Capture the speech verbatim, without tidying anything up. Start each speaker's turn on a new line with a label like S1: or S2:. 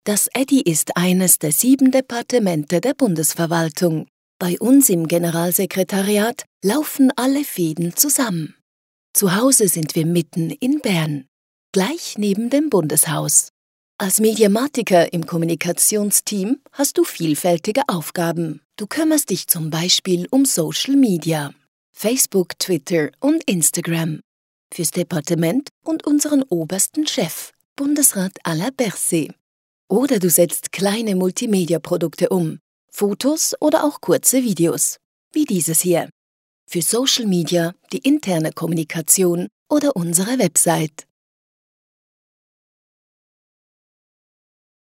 S1: Das E D I ist eines der sieben Departemente der Bundesverwaltung. Bei uns im Generalsekretariat laufen alle Fäden zusammen. Zu Hause sind wir mitten in Bern, gleich neben dem Bundeshaus. Als Mediamatiker im Kommunikationsteam hast du vielfältige Aufgaben. Du kümmerst dich zum Beispiel um Social Media, Facebook, Twitter und Instagram, fürs Departement und unseren obersten Chef, Bundesrat Alain Berset. Oder du setzt kleine Multimedia-Produkte um, Fotos oder auch kurze Videos, wie dieses hier, für Social Media, die interne Kommunikation oder unsere Website.